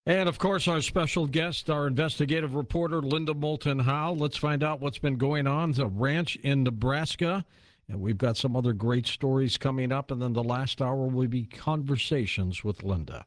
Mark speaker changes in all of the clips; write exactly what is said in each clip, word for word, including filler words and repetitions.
Speaker 1: And, of course, our special guest, our investigative reporter, Linda Moulton Howe. Let's find out what's been going on at a ranch in Nebraska. And we've got some other great stories coming up. And then the last hour will be conversations with Linda.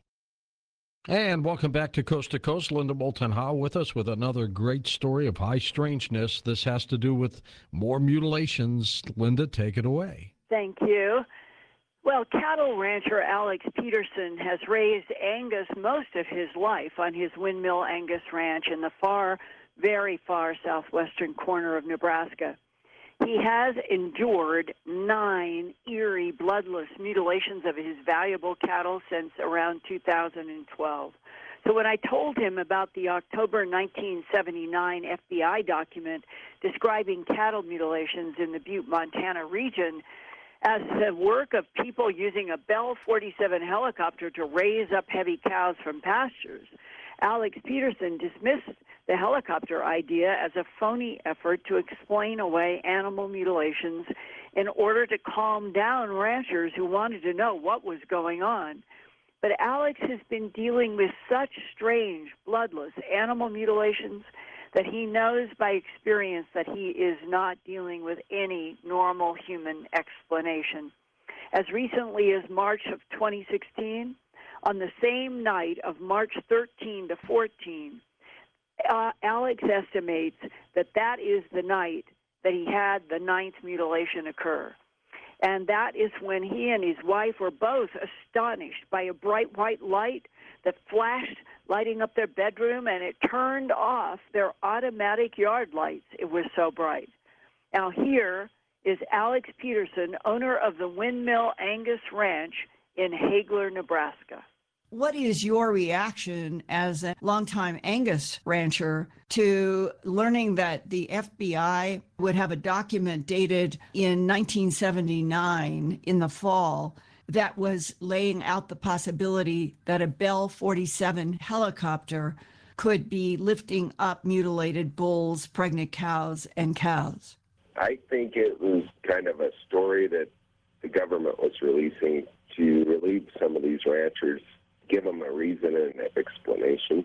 Speaker 1: And welcome back to Coast to Coast. Linda Moulton Howe with us with another great story of high strangeness. This has to do with more mutilations. Linda, take it away.
Speaker 2: Thank you. Well, cattle rancher Alex Peterson has raised Angus most of his life on his Windmill Angus Ranch in the far, very far southwestern corner of Nebraska. He has endured nine eerie, bloodless mutilations of his valuable cattle since around two thousand twelve. So when I told him about the October nineteen seventy-nine F B I document describing cattle mutilations in the Butte, Montana region, as the work of people using a Bell forty-seven helicopter to raise up heavy cows from pastures, Alex Peterson dismissed the helicopter idea as a phony effort to explain away animal mutilations in order to calm down ranchers who wanted to know what was going on. But Alex has been dealing with such strange, bloodless animal mutilations that he knows by experience that he is not dealing with any normal human explanation. As recently as March of twenty sixteen, on the same night of March thirteenth to fourteenth, uh, Alex estimates that that is the night that he had the ninth mutilation occur. And that is when he and his wife were both astonished by a bright white light that flashed, lighting up their bedroom, and it turned off their automatic yard lights. It was so bright. Now here is Alex Peterson, owner of the Windmill Angus Ranch in Hagler, Nebraska.
Speaker 3: What is your reaction as a longtime Angus rancher to learning that the F B I would have a document dated in nineteen seventy-nine in the fall that was laying out the possibility that a Bell forty-seven helicopter could be lifting up mutilated bulls, pregnant cows, and cows?
Speaker 4: I think it was kind of a story that the government was releasing to relieve some of these ranchers, give them a reason and an explanation.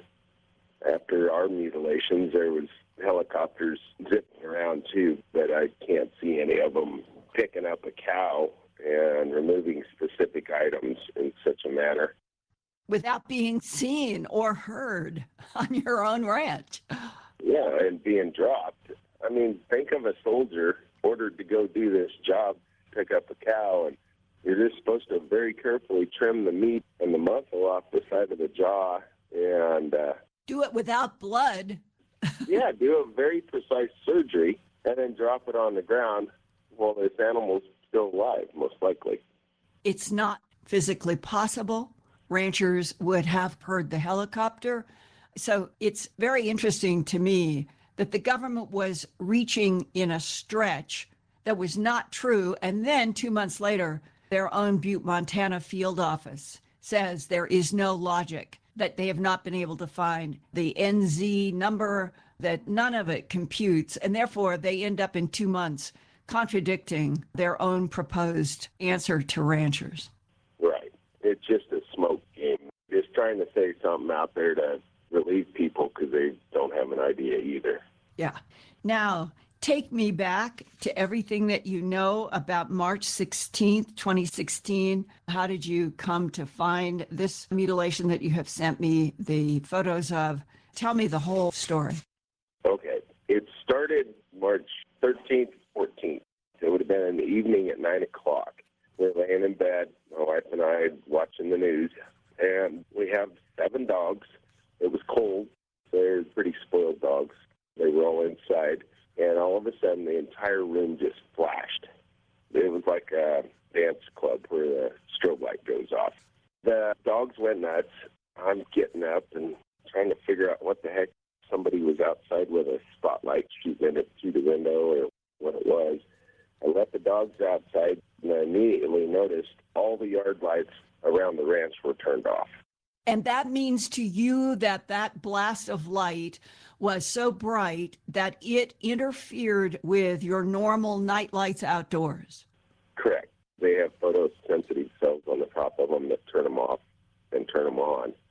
Speaker 4: After our mutilations, there was helicopters zipping around too, but I can't see any of them picking up a cow and removing specific items in such a manner
Speaker 3: without being seen or heard on your own ranch.
Speaker 4: Yeah, and being dropped. I mean, think of a soldier ordered to go do this job, pick up a cow, and you're just supposed to very carefully trim the meat and the muscle off the side of the jaw and uh,
Speaker 3: do it without blood.
Speaker 4: Yeah, do a very precise surgery and then drop it on the ground while this animal's still alive, most likely.
Speaker 3: It's not physically possible. Ranchers would have heard the helicopter. So it's very interesting to me that the government was reaching in a stretch that was not true. And then two months later, their own Butte, Montana field office says there is no logic, that they have not been able to find the N Z number, that none of it computes. And therefore, they end up in two months contradicting their own proposed answer to ranchers.
Speaker 4: Right. It's just a smoke game. Just trying to say something out there to relieve people because they don't have an idea either.
Speaker 3: Yeah. Now, take me back to everything that you know about March sixteenth, twenty sixteen. How did you come to find this mutilation that you have sent me the photos of? Tell me the whole story.
Speaker 4: Okay. It started March thirteenth, fourteenth. It would have been in the evening at nine o'clock. We're laying in bed, my wife and I, watching the news, and we have seven dogs. It was cold. They're pretty spoiled dogs. They were all inside, and all of a sudden the entire room just flashed. It was like a dance club where the strobe light goes off. The dogs went nuts. I'm getting up and trying to figure out what the heck. Somebody was outside with a spotlight shooting it through the window or what it was. I let the dogs outside, and I immediately noticed all the yard lights around the ranch were turned off.
Speaker 3: And that means to you that that blast of light was so bright that it interfered with your normal night lights outdoors.
Speaker 4: Correct. They have photosensitive cells on the top of them that turn them off and turn them on.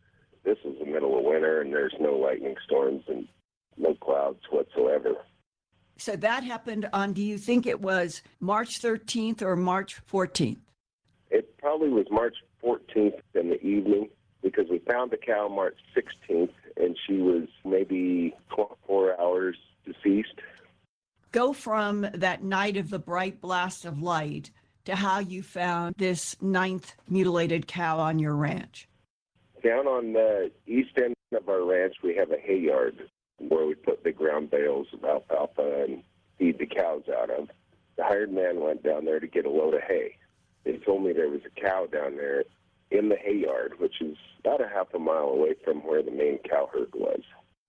Speaker 4: this is the middle of winter and there's no lightning storms and no clouds whatsoever.
Speaker 3: So that happened on, do you think it was March thirteenth or March fourteenth?
Speaker 4: It probably was March fourteenth in the evening, because we found the cow March sixteenth, and she was maybe twenty-four hours deceased.
Speaker 3: Go from that night of the bright blast of light to how you found this ninth mutilated cow on your ranch.
Speaker 4: Down on the east end of our ranch, we have a hay yard where we put the ground bales of alfalfa and feed the cows out of. The hired man went down there to get a load of hay. They told me there was a cow down there in the hay yard, which is about a half a mile away from where the main cow herd was.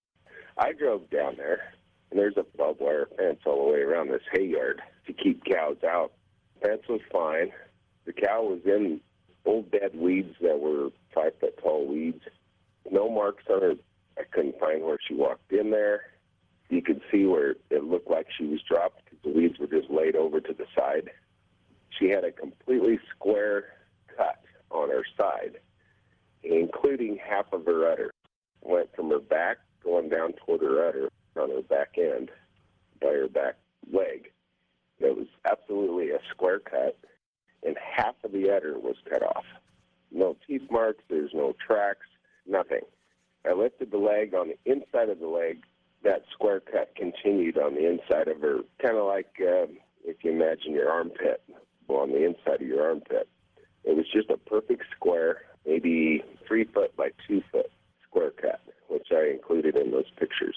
Speaker 4: I drove down there, and there's a barbed wire fence all the way around this hay yard to keep cows out. The fence was fine. The cow was in old dead weeds that were five foot tall weeds. No marks on her. I couldn't find where she walked in there. You could see where it looked like she was dropped because the weeds were just laid over to the side. She had a completely square cut on her side, including half of her udder. Went from her back going down toward her udder on her back end by her back leg. It was absolutely a square cut, and half of the udder was cut off. No teeth marks, there's no tracks, nothing. I lifted the leg. On the inside of the leg, that square cut continued on the inside of her, kind of like uh, if you imagine your armpit, on the inside of your armpit. It was just a perfect square, maybe three foot by two foot square cut, which I included in those pictures.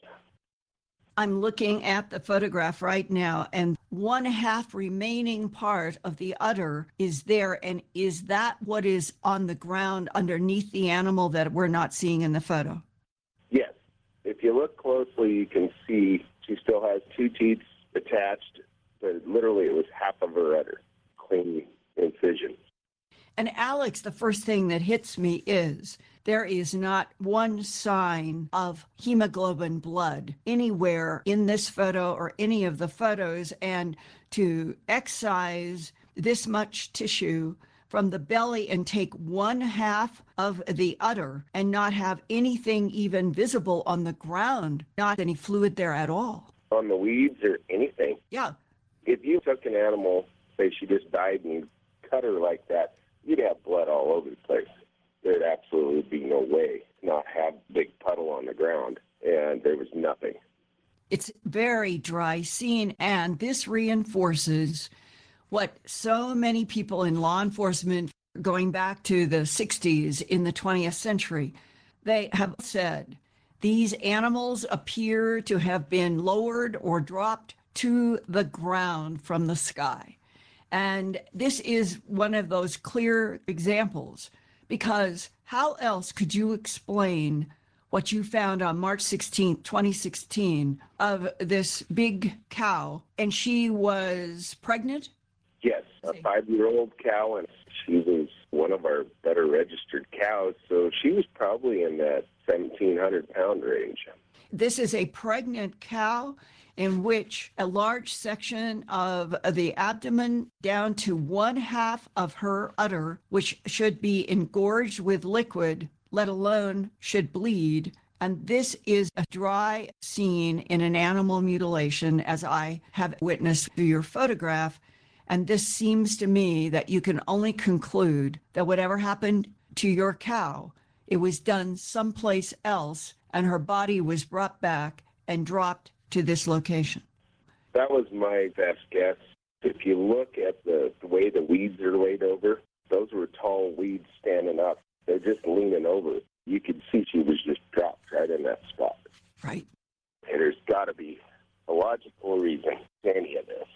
Speaker 3: I'm looking at the photograph right now, and one half remaining part of the udder is there. And is that what is on the ground underneath the animal that we're not seeing in the photo?
Speaker 4: Yes. If you look closely, you can see she still has two teeth attached, but literally it was half of her udder, clean incision.
Speaker 3: And Alex, the first thing that hits me is there is not one sign of hemoglobin blood anywhere in this photo or any of the photos. And to excise this much tissue from the belly and take one half of the udder and not have anything even visible on the ground, not any fluid there at all.
Speaker 4: On the weeds or anything.
Speaker 3: Yeah.
Speaker 4: If you took an animal, say she just died, and you cut her like that, you'd have blood all over the place. There'd absolutely be no way to not have a big puddle on the ground, and there was nothing.
Speaker 3: It's very dry scene, and this reinforces what so many people in law enforcement going back to the sixties in the twentieth century, they have said these animals appear to have been lowered or dropped to the ground from the sky. And this is one of those clear examples, because how else could you explain what you found on March sixteenth, twenty sixteen, of this big cow? And she was pregnant?
Speaker 4: Yes, a five-year-old cow, and she was one of our better registered cows, so she was probably in that seventeen hundred pound range.
Speaker 3: This is a pregnant cow in which a large section of the abdomen down to one half of her udder, which should be engorged with liquid, let alone should bleed. And this is a dry scene in an animal mutilation, as I have witnessed through your photograph. And this seems to me that you can only conclude that whatever happened to your cow, it was done someplace else, and her body was brought back and dropped to this location.
Speaker 4: That was my best guess. If you look at the, the way the weeds are laid over, those were tall weeds standing up. They're just leaning over. You could see she was just dropped right in that spot.
Speaker 3: Right.
Speaker 4: And there's got to be a logical reason to any of this.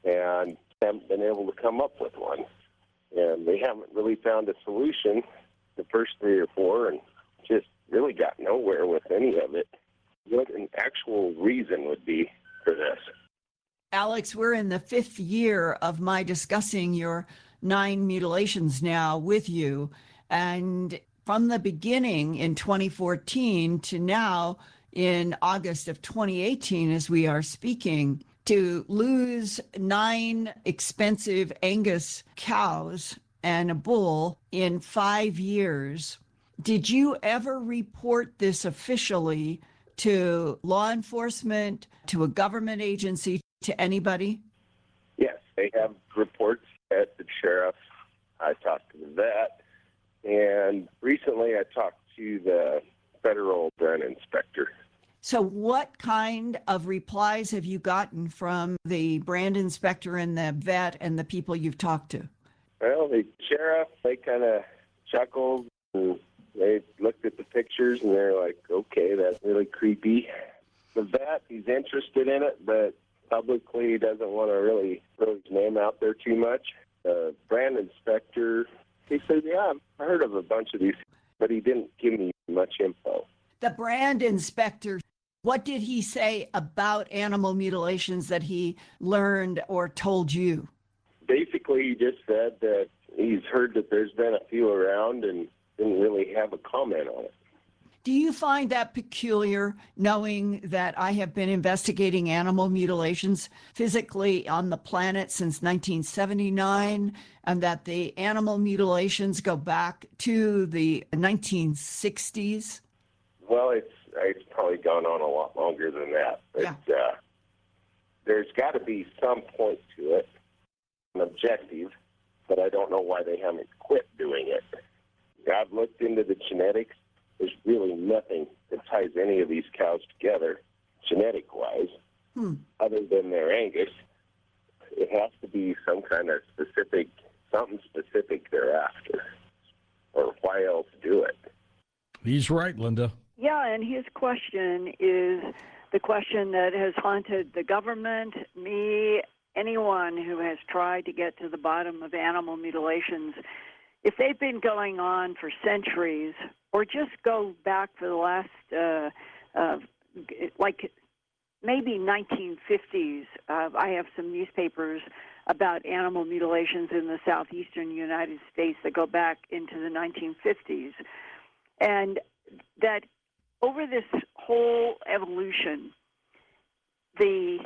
Speaker 4: And haven't been able to come up with one. And they haven't really found a solution the first three or four, and just really got nowhere with any of it. What an actual reason would be for this.
Speaker 3: Alex, we're in the fifth year of my discussing your nine mutilations now with you. And from the beginning in twenty fourteen to now in August of twenty eighteen, as we are speaking, to lose nine expensive Angus cows and a bull in five years Did you ever report this officially to law enforcement, to a government agency, to anybody?
Speaker 4: Yes, they have reports at the sheriff. I talked to the vet, and recently I talked to the federal brand inspector.
Speaker 3: So what kind of replies have you gotten from the brand inspector and the vet and the people you've talked to?
Speaker 4: Well, the sheriff, they kind of chuckled, and they looked at the pictures, and they're like, okay, that's really creepy. The vet, he's interested in it, but publicly he doesn't want to really throw his name out there too much. The brand inspector, he said, yeah, I heard of a bunch of these, but he didn't give me much info.
Speaker 3: The brand inspector, what did he say about animal mutilations that he learned or told you?
Speaker 4: Basically, he just said that he's heard that there's been a few around and didn't really have a comment on it.
Speaker 3: Do you find that peculiar, knowing that I have been investigating animal mutilations physically on the planet since nineteen seventy-nine, and that the animal mutilations go back to the nineteen sixties?
Speaker 4: Well, it's it's probably gone on a lot longer than that. But
Speaker 3: Yeah.
Speaker 4: uh, there's got to be some point to it, an objective, but I don't know why they haven't quit doing it. I've looked into the genetics. There's really nothing that ties any of these cows together, genetic-wise,
Speaker 3: Hmm.
Speaker 4: other than their Angus. It has to be some kind of specific, something specific they're after, or why else do it?
Speaker 1: He's right, Linda.
Speaker 2: Yeah, and his question is the question that has haunted the government, me, anyone who has tried to get to the bottom of animal mutilations. If they've been going on for centuries, or just go back for the last, uh, uh, like maybe nineteen fifties, uh, I have some newspapers about animal mutilations in the southeastern United States that go back into the nineteen fifties. And that over this whole evolution, the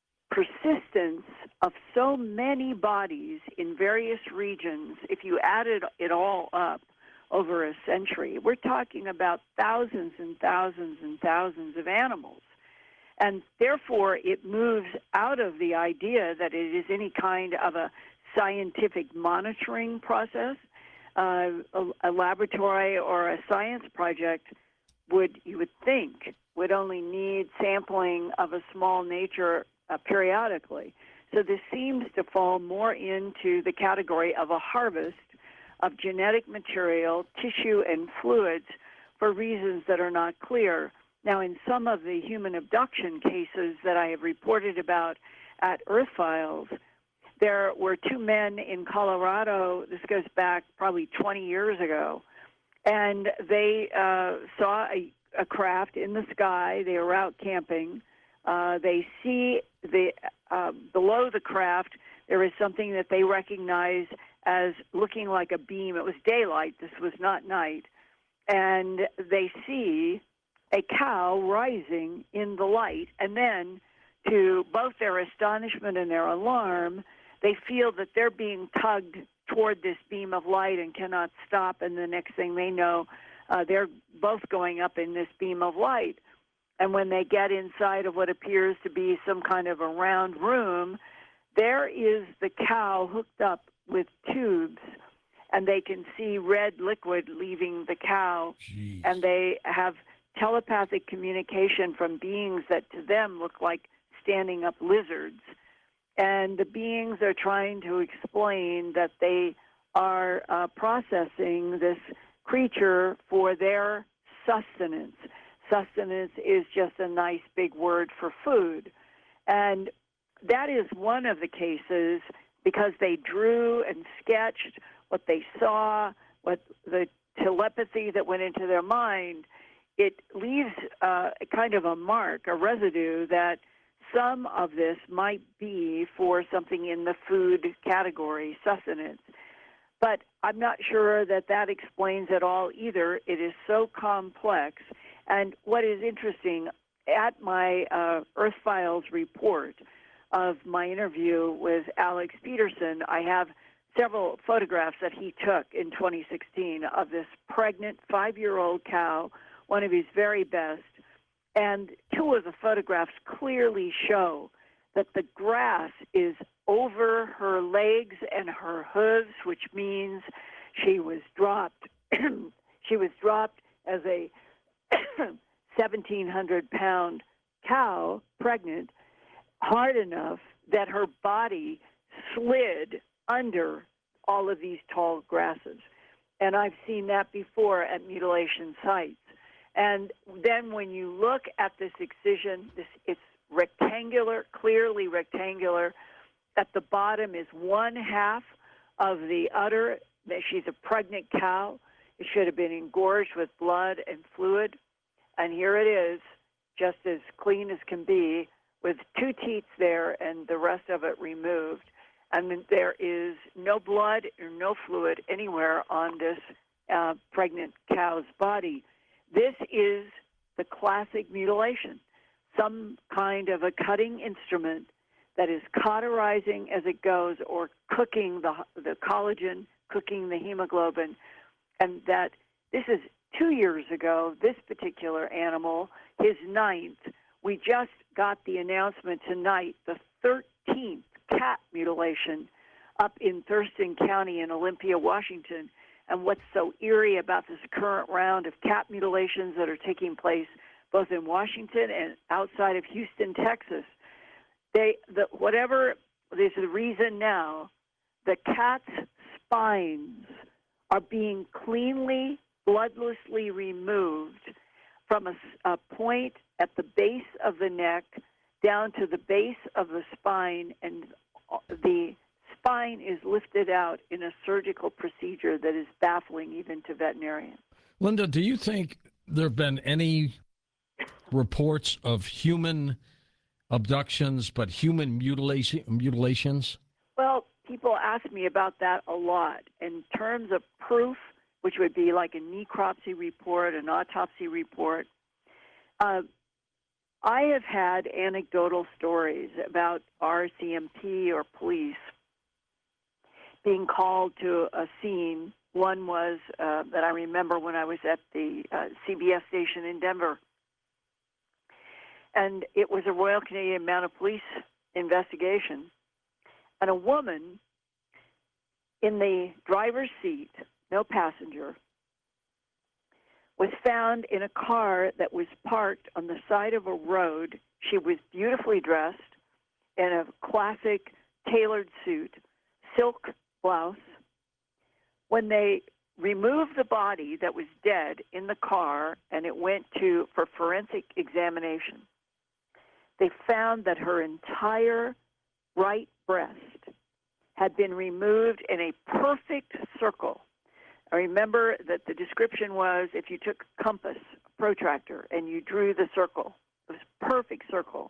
Speaker 2: persistence of so many bodies in various regions, if you added it all up over a century, we're talking about thousands and thousands and thousands of animals. And therefore, it moves out of the idea that it is any kind of a scientific monitoring process. Uh, a, a laboratory or a science project would, you would think, would only need sampling of a small nature uh, periodically. So this seems to fall more into the category of a harvest of genetic material, tissue, and fluids for reasons that are not clear. Now, in some of the human abduction cases that I have reported about at Earth Files, there were two men in Colorado, this goes back probably twenty years ago, and they uh, saw a, a craft in the sky. They were out camping. Uh, they see the uh, below the craft, there is something that they recognize as looking like a beam. It was daylight. This was not night. And they see a cow rising in the light. And then, to both their astonishment and their alarm, they feel that they're being tugged toward this beam of light and cannot stop. And the next thing they know, uh, they're both going up in this beam of light. And when they get inside of what appears to be some kind of a round room, there is the cow hooked up with tubes, and they can see red liquid leaving the cow.
Speaker 1: Jeez.
Speaker 2: And they have telepathic communication from beings that to them look like standing up lizards. And the beings are trying to explain that they are uh, processing this creature for their sustenance. Sustenance is just a nice big word for food. And that is one of the cases, because they drew and sketched what they saw, what the telepathy that went into their mind. It leaves uh, kind of a mark, a residue, that some of this might be for something in the food category, sustenance. But I'm not sure that that explains it all either. It is so complex. And what is interesting, at my uh, Earth Files report of my interview with Alex Peterson, I have several photographs that he took in twenty sixteen of this pregnant five-year-old cow, one of his very best. And two of the photographs clearly show that the grass is over her legs and her hooves, which means she was dropped. She was dropped as a seventeen hundred pound cow, pregnant, hard enough that her body slid under all of these tall grasses. And I've seen that before at mutilation sites. And then when you look at this excision, this, it's rectangular, clearly rectangular. At the bottom is one half of the udder. She's a pregnant cow. It should have been engorged with blood and fluid. And here it is, just as clean as can be, with two teats there and the rest of it removed. And there is no blood or no fluid anywhere on this uh, pregnant cow's body. This is the classic mutilation, some kind of a cutting instrument that is cauterizing as it goes, or cooking the, the collagen, cooking the hemoglobin. And that this is two years ago, this particular animal, his ninth. We just got the announcement tonight, the thirteenth cat mutilation up in Thurston County in Olympia, Washington. And what's so eerie about this current round of cat mutilations that are taking place both in Washington and outside of Houston, Texas, they, the, whatever is the reason now, the cat's spines are being cleanly, bloodlessly removed from a, a point at the base of the neck down to the base of the spine, and the spine is lifted out in a surgical procedure that is baffling even to veterinarians.
Speaker 1: Linda, do you think there have been any reports of human abductions, but human mutilation, mutilations?
Speaker 2: Well, people ask me about that a lot. In terms of proof, which would be like a necropsy report, an autopsy report, uh, I have had anecdotal stories about R C M P or police being called to a scene. One was uh, that I remember when I was at the uh, C B S station in Denver. And it was a Royal Canadian Mounted Police investigation. And a woman in the driver's seat, no passenger, was found in a car that was parked on the side of a road. She was beautifully dressed in a classic tailored suit, silk blouse. When they removed the body that was dead in the car and it went to for forensic examination, they found that her entire right breast had been removed in a perfect circle. I remember that the description was if you took a compass, a protractor, and you drew the circle. It was a perfect circle.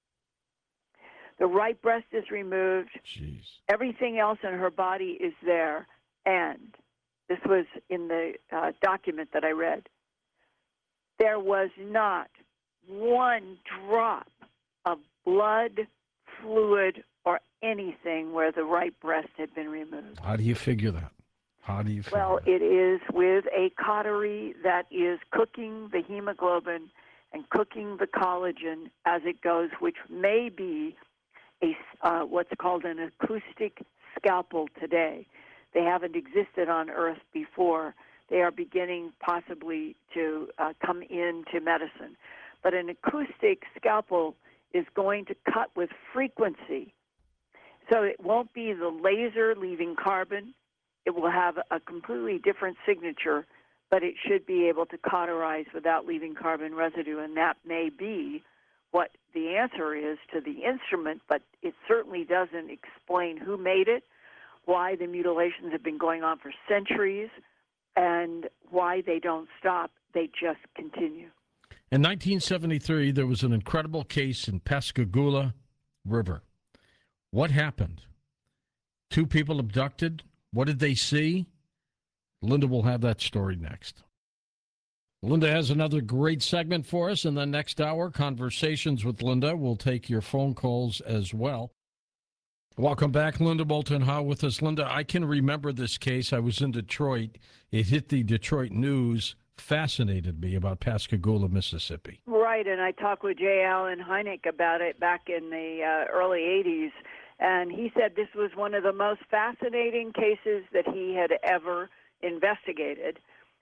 Speaker 2: The right breast is removed.
Speaker 1: Jeez.
Speaker 2: Everything else in her body is there. And this was in the uh, document that I read. There was not one drop of blood, fluid, or anything where the right breast had been removed.
Speaker 1: How do you figure that? How do you figure
Speaker 2: Well,
Speaker 1: that?
Speaker 2: it is with a cautery that is cooking the hemoglobin and cooking the collagen as it goes, which may be a uh, what's called an acoustic scalpel today. They haven't existed on Earth before. They are beginning possibly to uh, come into medicine. But an acoustic scalpel is going to cut with frequency. So it won't be the laser leaving carbon. It will have a completely different signature, but it should be able to cauterize without leaving carbon residue, and that may be what the answer is to the instrument, but it certainly doesn't explain who made it, why the mutilations have been going on for centuries, and why they don't stop. They just continue.
Speaker 1: In nineteen seventy-three, there was an incredible case in Pascagoula River. What happened? Two people abducted. What did they see? Linda will have that story next. Linda has another great segment for us in the next hour. Conversations with Linda. We'll take your phone calls as well. Welcome back, Linda Moulton Howe with us. Linda, I can remember this case. I was in Detroit. It hit the Detroit news, fascinated me about Pascagoula, Mississippi.
Speaker 2: Right, and I talked with J. Allen Hynek about it back in the uh, early eighties, and he said this was one of the most fascinating cases that he had ever investigated.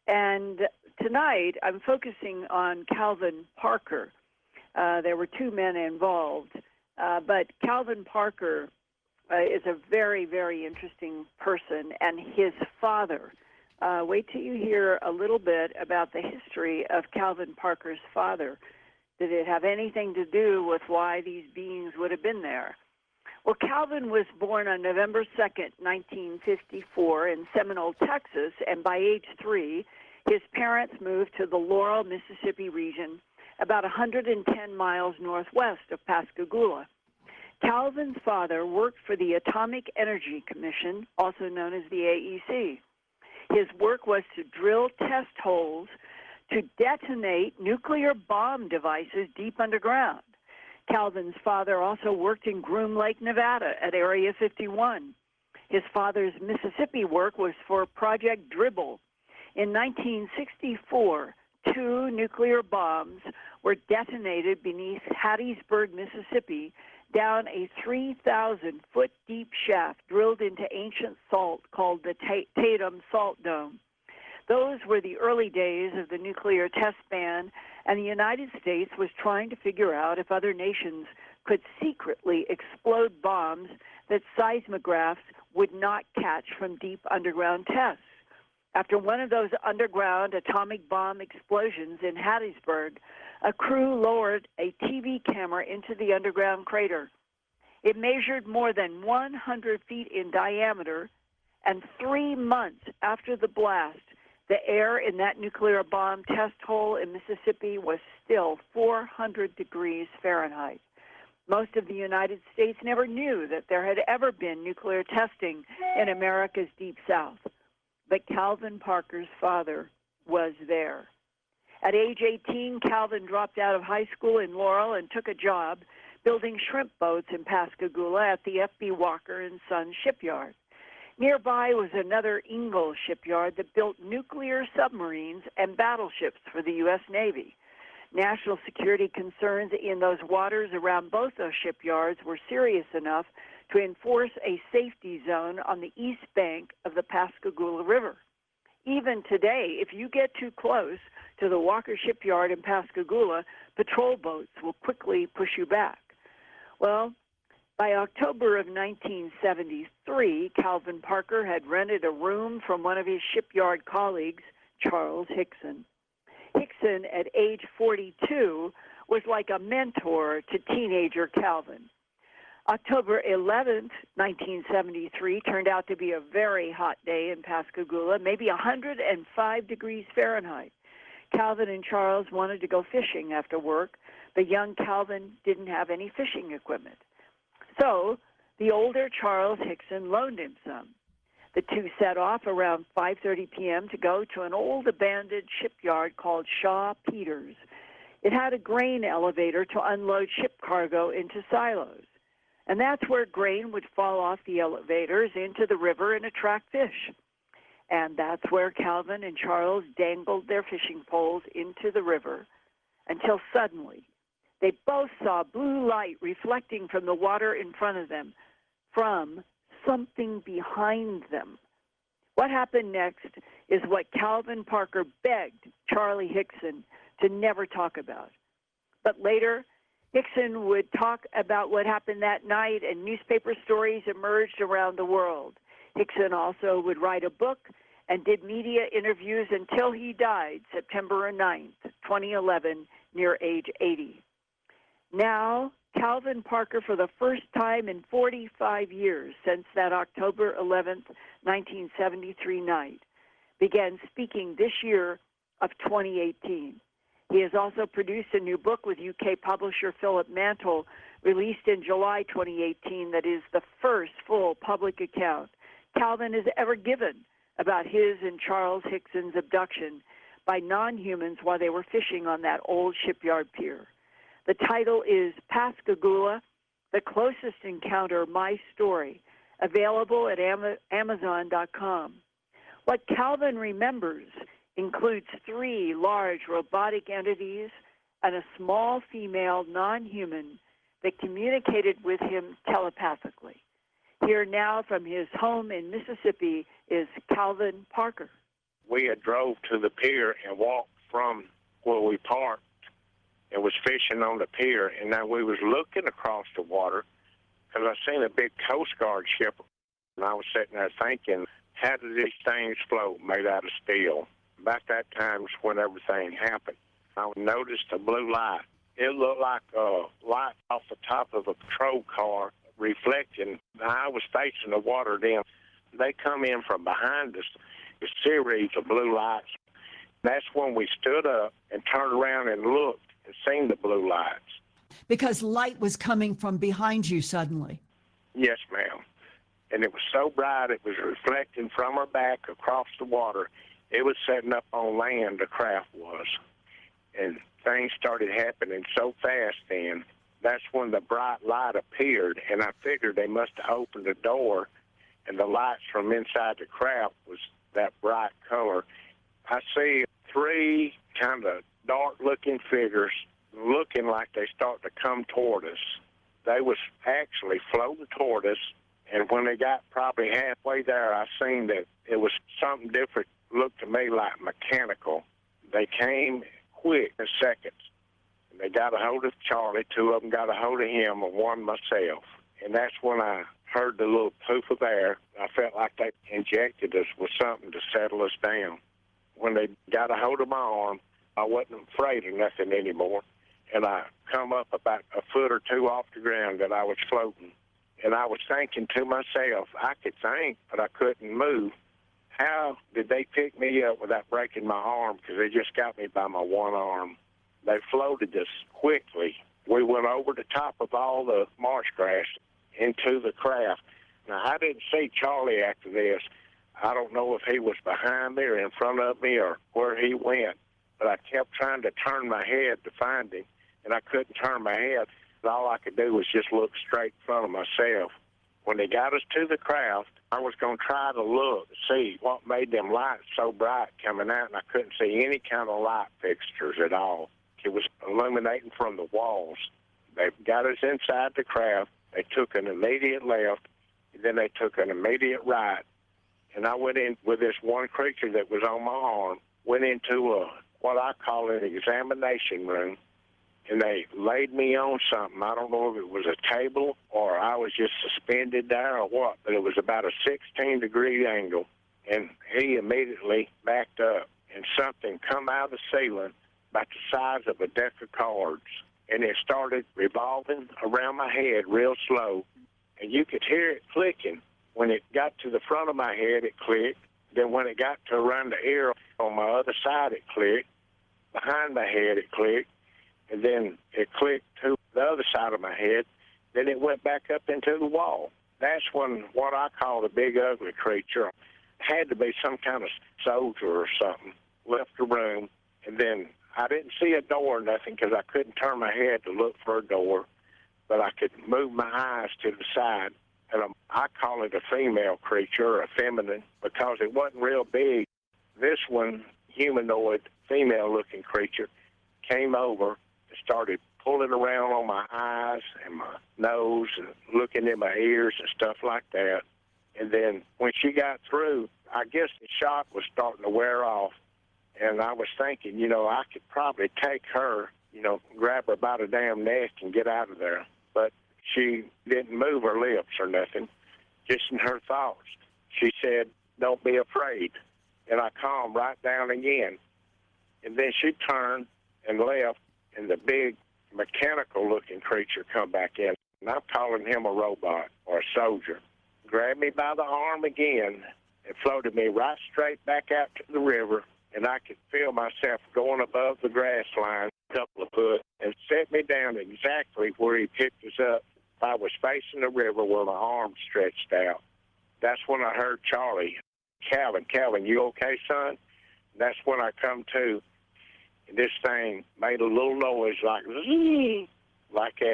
Speaker 2: And tonight, I'm focusing on Calvin Parker. Uh, there were two men involved, uh, but Calvin Parker uh, is a very, very interesting person, and his father. Uh, wait till you hear a little bit about the history of Calvin Parker's father. Did it have anything to do with why these beings would have been there? Well, Calvin was born on November second, nineteen fifty-four in Seminole, Texas, and by age three, his parents moved to the Laurel, Mississippi region, about one hundred ten miles northwest of Pascagoula. Calvin's father worked for the Atomic Energy Commission, also known as the A E C. His work was to drill test holes to detonate nuclear bomb devices deep underground. Calvin's father also worked in Groom Lake, Nevada at Area fifty-one. His father's Mississippi work was for Project Dribble. In nineteen sixty-four, two nuclear bombs were detonated beneath Hattiesburg, Mississippi, down a three thousand foot deep shaft drilled into ancient salt called the Tatum Salt Dome. Those were the early days of the nuclear test ban, and the United States was trying to figure out if other nations could secretly explode bombs that seismographs would not catch from deep underground tests. After one of those underground atomic bomb explosions in Hattiesburg, a crew lowered a T V camera into the underground crater. It measured more than one hundred feet in diameter, and three months after the blast, the air in that nuclear bomb test hole in Mississippi was still four hundred degrees Fahrenheit. Most of the United States never knew that there had ever been nuclear testing in America's Deep South. But Calvin Parker's father was there. At age eighteen, Calvin dropped out of high school in Laurel and took a job building shrimp boats in Pascagoula at the F B Walker and Sons shipyard. Nearby was another Ingalls shipyard that built nuclear submarines and battleships for the U S Navy. National security concerns in those waters around both those shipyards were serious enough to enforce a safety zone on the east bank of the Pascagoula River. Even today, if you get too close to the Walker Shipyard in Pascagoula, patrol boats will quickly push you back. Well, by October of nineteen seventy-three, Calvin Parker had rented a room from one of his shipyard colleagues, Charles Hickson. Hickson, at age forty-two, was like a mentor to teenager Calvin. October eleventh, nineteen seventy-three, turned out to be a very hot day in Pascagoula, maybe one hundred five degrees Fahrenheit. Calvin and Charles wanted to go fishing after work, but young Calvin didn't have any fishing equipment. So the older Charles Hickson loaned him some. The two set off around five thirty p.m. to go to an old abandoned shipyard called Shaw Peters. It had a grain elevator to unload ship cargo into silos. And that's where grain would fall off the elevators into the river and attract fish. And that's where Calvin and Charles dangled their fishing poles into the river until suddenly they both saw blue light reflecting from the water in front of them from something behind them. What happened next is what Calvin Parker begged Charlie Hickson to never talk about. But later, Hickson would talk about what happened that night, and newspaper stories emerged around the world. Hickson also would write a book and did media interviews until he died September ninth, twenty eleven, near age eighty. Now, Calvin Parker, for the first time in forty-five years since that October eleventh, nineteen seventy-three night, began speaking this year of twenty eighteen. He has also produced a new book with U K publisher Philip Mantle, released in July twenty eighteen, that is the first full public account Calvin has ever given about his and Charles Hickson's abduction by non-humans while they were fishing on that old shipyard pier. The title is Pascagoula, The Closest Encounter, My Story, available at amazon dot com. What Calvin remembers includes three large robotic entities and a small female non-human that communicated with him telepathically. Here now from his home in Mississippi is Calvin Parker.
Speaker 5: We had drove to the pier and walked from where we parked and was fishing on the pier, and now we was looking across the water because I seen a big Coast Guard ship, and I was sitting there thinking, how did these things float made out of steel? About that time is when everything happened. I noticed a blue light. It looked like a light off the top of a patrol car reflecting. I was facing the water then. They come in from behind us, a series of blue lights. That's when we stood up and turned around and looked and seen the blue lights.
Speaker 3: Because light was coming from behind you suddenly.
Speaker 5: Yes, ma'am. And it was so bright, it was reflecting from our back across the water. It was setting up on land, the craft was. And things started happening so fast then. That's when the bright light appeared, and I figured they must have opened the door, and the lights from inside the craft was that bright color. I see three kind of dark-looking figures looking like they start to come toward us. They was actually floating toward us, and when they got probably halfway there, I seen that it was something different. Looked to me like mechanical. They came quick in seconds. And they got a hold of Charlie. Two of them got a hold of him, and one myself. And that's when I heard the little poof of air. I felt like they injected us with something to settle us down. When they got a hold of my arm, I wasn't afraid of nothing anymore. And I come up about a foot or two off the ground that I was floating. And I was thinking to myself, I could think, but I couldn't move. How did they pick me up without breaking my arm? Because they just got me by my one arm. They floated us quickly. We went over the top of all the marsh grass into the craft. Now, I didn't see Charlie after this. I don't know if he was behind me or in front of me or where he went, but I kept trying to turn my head to find him, and I couldn't turn my head. All I could do was just look straight in front of myself. When they got us to the craft, I was going to try to look to see what made them lights so bright coming out, and I couldn't see any kind of light fixtures at all. It was illuminating from the walls. They got us inside the craft. They took an immediate left, and then they took an immediate right. And I went in with this one creature that was on my arm, went into a, what I call an examination room, and they laid me on something. I don't know if it was a table or I was just suspended there or what, but it was about a sixteen-degree angle. And he immediately backed up, and something come out of the ceiling about the size of a deck of cards. And it started revolving around my head real slow, and you could hear it clicking. When it got to the front of my head, it clicked. Then when it got to around the ear on my other side, it clicked. Behind my head, it clicked. And then it clicked to the other side of my head. Then it went back up into the wall. That's when what I call the big ugly creature, had to be some kind of soldier or something, left the room. And then I didn't see a door or nothing because I couldn't turn my head to look for a door, but I could move my eyes to the side. And um, I call it a female creature, a feminine, because it wasn't real big. This one, humanoid, female-looking creature, came over and started pulling around on my eyes and my nose and looking in my ears and stuff like that. And then when she got through, I guess the shock was starting to wear off. And I was thinking, you know, I could probably take her, you know, grab her by the damn neck and get out of there. But she didn't move her lips or nothing, just in her thoughts. She said, don't be afraid. And I calmed right down again. And then she turned and left, and the big mechanical-looking creature come back in. And I'm calling him a robot or a soldier. Grabbed me by the arm again and floated me right straight back out to the river, and I could feel myself going above the grass line a couple of foot and set me down exactly where he picked us up. I was facing the river where my arm stretched out. That's when I heard Charlie, Calvin, Calvin, you okay, son? And that's when I come to, and this thing made a little noise like, like that.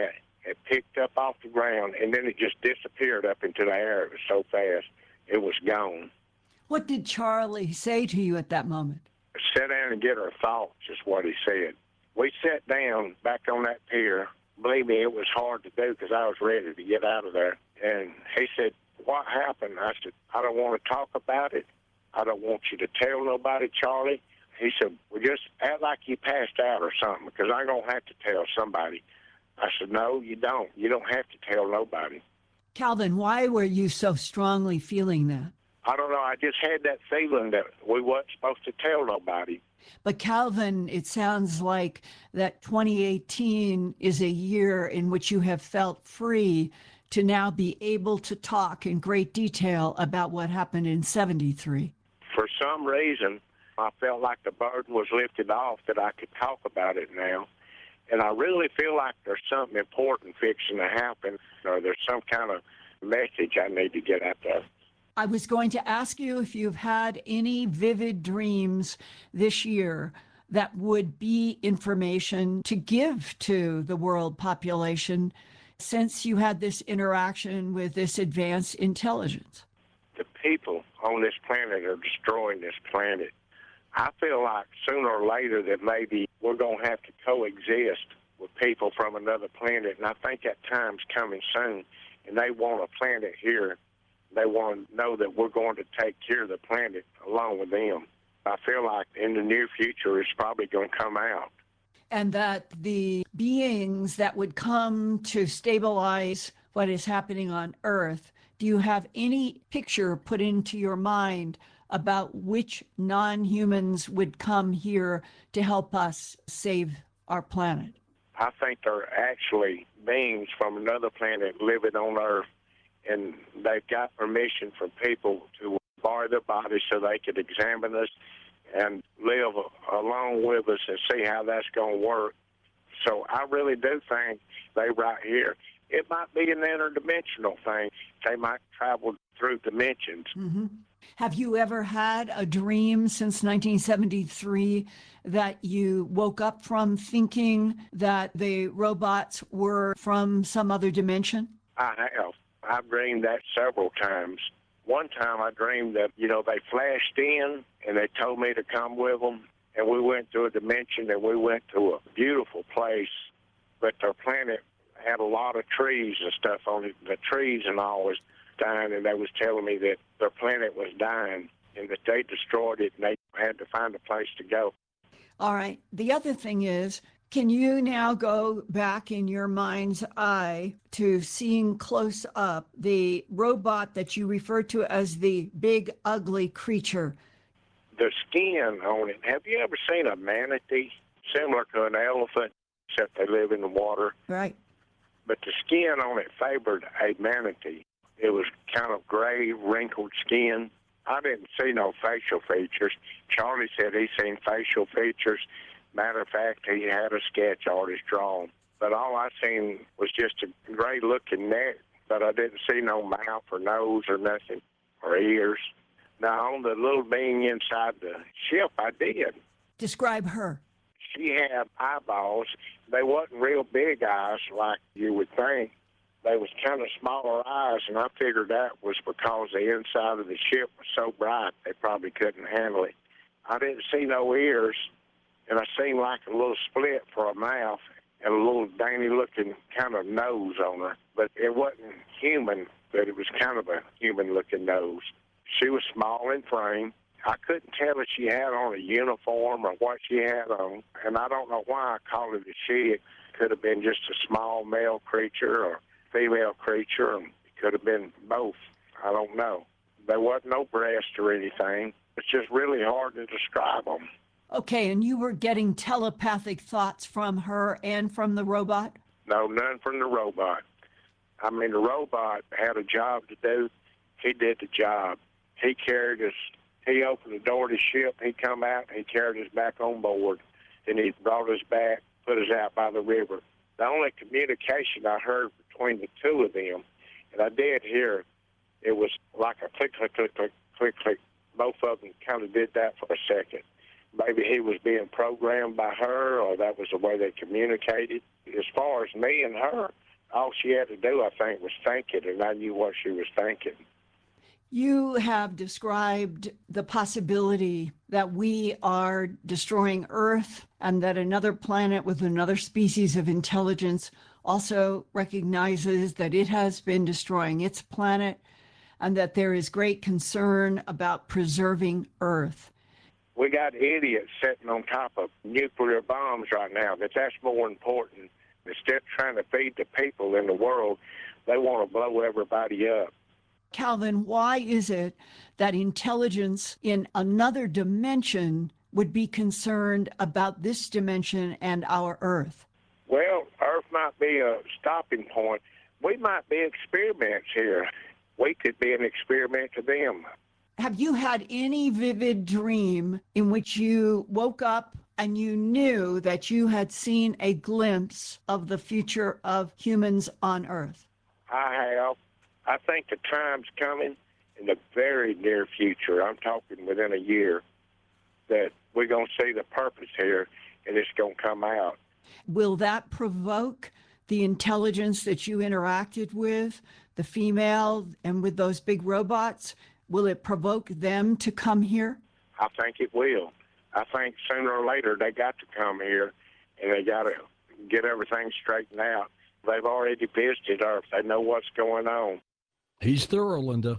Speaker 5: It picked up off the ground, and then it just disappeared up into the air. It was so fast, it was gone.
Speaker 3: What did Charlie say to you at that moment?
Speaker 5: Sit down and get her thoughts is what he said. We sat down back on that pier. Believe me, it was hard to do because I was ready to get out of there. And he said, what happened? I said, I don't want to talk about it. I don't want you to tell nobody, Charlie. He said, well, just act like you passed out or something because I'm going to have to tell somebody. I said, no, you don't. You don't have to tell nobody.
Speaker 3: Calvin, why were you so strongly feeling that?
Speaker 5: I don't know. I just had that feeling that we weren't supposed to tell nobody.
Speaker 3: But Calvin, it sounds like that twenty eighteen is a year in which you have felt free to now be able to talk in great detail about what happened in seventy-three.
Speaker 5: For some reason, I felt like the burden was lifted off that I could talk about it now. And I really feel like there's something important fixing to happen, or there's some kind of message I need to get out there.
Speaker 3: I was going to ask you if you've had any vivid dreams this year that would be information to give to the world population since you had this interaction with this advanced intelligence.
Speaker 5: The people on this planet are destroying this planet. I feel like sooner or later that maybe we're going to have to coexist with people from another planet, and I think that time's coming soon, and they want a planet here. They want to know that we're going to take care of the planet along with them. I feel like in the near future it's probably going to come out.
Speaker 3: And that the beings that would come to stabilize what is happening on Earth, do you have any picture put into your mind about which non-humans would come here to help us save our planet?
Speaker 5: I think they're actually beings from another planet living on Earth, and they've got permission from people to borrow their bodies so they could examine us and live along with us and see how that's going to work. So I really do think they right here. It might be an interdimensional thing. They might travel through dimensions.
Speaker 3: Mm-hmm. Have you ever had a dream since nineteen seventy-three that you woke up from thinking that the robots were from some other dimension?
Speaker 5: I have. I've dreamed that several times. One time I dreamed that, you know, they flashed in and they told me to come with them, and we went to a dimension and we went to a beautiful place, but their planet had a lot of trees and stuff on it. The trees and all was dying, and they was telling me that their planet was dying and that they destroyed it and they had to find a place to go.
Speaker 3: All right. The other thing is, can you now go back in your mind's eye to seeing close up the robot that you refer to as the big ugly creature?
Speaker 5: The skin on it. Have you ever seen a manatee similar to an elephant, except they live in the water?
Speaker 3: Right.
Speaker 5: But the skin on it favored a manatee. It was kind of gray, wrinkled skin. I didn't see no facial features. Charlie said he seen facial features. Matter of fact, he had a sketch artist drawn. But all I seen was just a gray-looking neck, but I didn't see no mouth or nose or nothing, or ears. Now, on the little being inside the ship, I did.
Speaker 3: Describe her.
Speaker 5: She had eyeballs. They wasn't real big eyes like you would think. They was kind of smaller eyes, and I figured that was because the inside of the ship was so bright they probably couldn't handle it. I didn't see no ears, and I seen like a little split for a mouth and a little dainty-looking kind of nose on her. But it wasn't human, but it was kind of a human-looking nose. She was small in frame. I couldn't tell if she had on a uniform or what she had on, and I don't know why I called it a she. It could have been just a small male creature or female creature, and it could have been both. I don't know. There wasn't no breast or anything. It's just really hard to describe them.
Speaker 3: Okay, and you were getting telepathic thoughts from her and from the robot?
Speaker 5: No, none from the robot. I mean, the robot had a job to do. He did the job. He carried us. He opened the door to the ship. He come out, and he carried us back on board. Then he brought us back, put us out by the river. The only communication I heard between the two of them, and I did hear, it was like a click, click, click, click, click, click. Both of them kind of did that for a second. Maybe he was being programmed by her, or that was the way they communicated. As far as me and her, all she had to do, I think, was think it, and I knew what she was thinking.
Speaker 3: You have described the possibility that we are destroying Earth and that another planet with another species of intelligence also recognizes that it has been destroying its planet and that there is great concern about preserving Earth.
Speaker 5: We got idiots sitting on top of nuclear bombs right now, that that's more important. Instead of trying to feed the people in the world, they want to blow everybody up.
Speaker 3: Calvin, why is it that intelligence in another dimension would be concerned about this dimension and our Earth?
Speaker 5: Well, Earth might be a stopping point. We might be experiments here. We could be an experiment to them.
Speaker 3: Have you had any vivid dream in which you woke up and you knew that you had seen a glimpse of the future of humans on Earth?
Speaker 5: I have. I think the time's coming in the very near future. I'm talking within a year that we're going to see the purpose here, and it's going to come out.
Speaker 3: Will that provoke the intelligence that you interacted with, the female, and with those big robots? Will it provoke them to come here?
Speaker 5: I think it will. I think sooner or later they got to come here, and they got to get everything straightened out. They've already visited Earth. They know what's going on.
Speaker 1: He's thorough, Linda.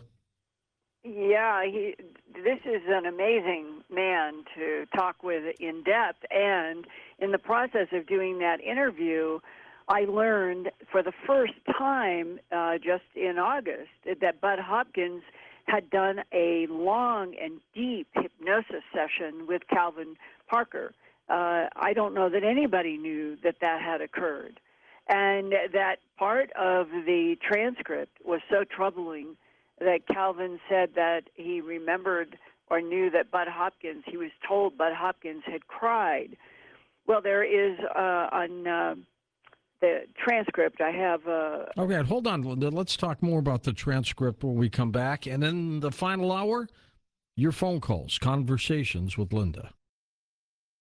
Speaker 2: Yeah, he. This is an amazing man to talk with in depth. And in the process of doing that interview, I learned for the first time uh, just in August that Bud Hopkins had done a long and deep hypnosis session with Calvin Parker. Uh, I don't know that anybody knew that that had occurred. And that part of the transcript was so troubling that Calvin said that he remembered or knew that Bud Hopkins, he was told Bud Hopkins had cried. Well, there is uh, on uh, the transcript, I have... Uh,
Speaker 1: Okay, hold on, Linda. Let's talk more about the transcript when we come back. And in the final hour, your phone calls, conversations with Linda.